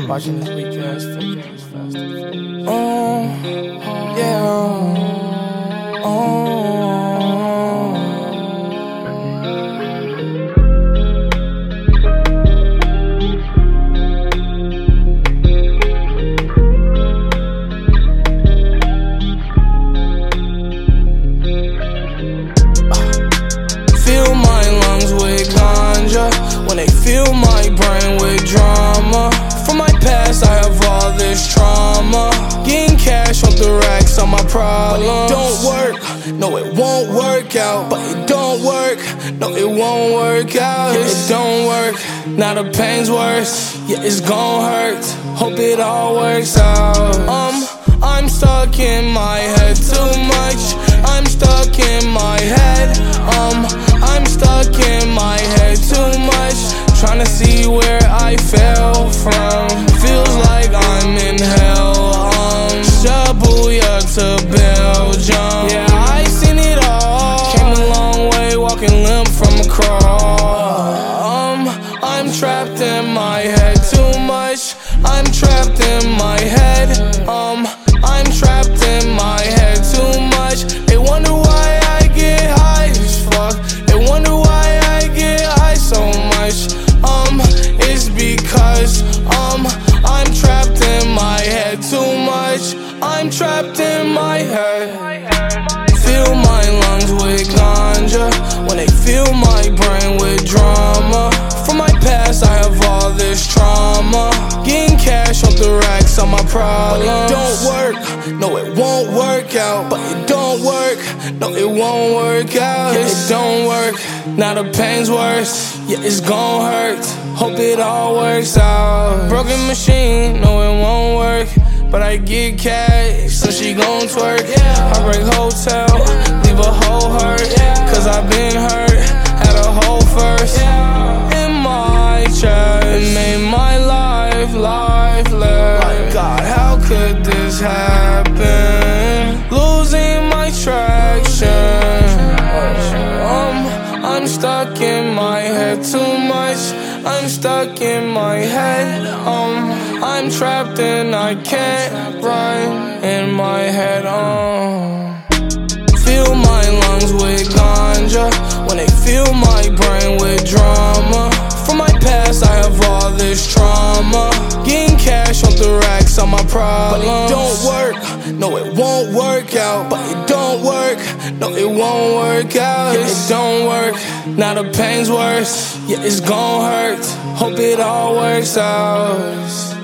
Watching this weak ass fake ass Fast and Furious. Fill my lungs with ganja when they fill my brain with drama. From my past, I have all this trauma. Getting cash off the racks on my problems. But it don't work, no, it won't work out. But it don't work, no, it won't work out. It don't work, now the pain's worse. Yeah, it's gon' hurt, hope it all works out. I'm stuck in my head too much. I'm stuck in my head. I'm stuck in my head too much. Tryna see where I fell from. Feels like I'm in hell. Shabuya to Belgium. Yeah, I seen it all. Came a long way, walking limp from a crawl. I'm trapped in my head too much. I'm trapped in my head. I'm trapped in my head too much. They wonder why I get high as fuck. They wonder why I get high so much. It's because I'm trapped in my head too much. I'm trapped in my head. Fill my lungs with ganja when they fill my brain with drama. From my past, I have all this trauma. Getting cash off the racks on my problems. But it don't work, no, it won't work out. But it don't work, no, it won't work out. Yeah, it don't work, now the pain's worse. Yeah, it's gon' hurt, hope it all works out. Broken machine, no, it won't work. But I get cash, so she gon' twerk. Heartbreak hotel, leave a hole hurt. Cause I been hurt, had a hole first. In my chest, it made my life lifeless. Like God, how could this happen? Losing my traction. I'm stuck in my head too much. I'm stuck in my head. I'm trapped and I can't run in my head. Fill my lungs with ganja when they fill my brain with drama. From my past, I have all this trauma. Getting cash off the racks on my problems. But it don't work, no, it won't work out. But it don't work, no, it won't work out. Yeah, it don't work, now the pain's worse. Yeah, it's gon' hurt, hope it all works out.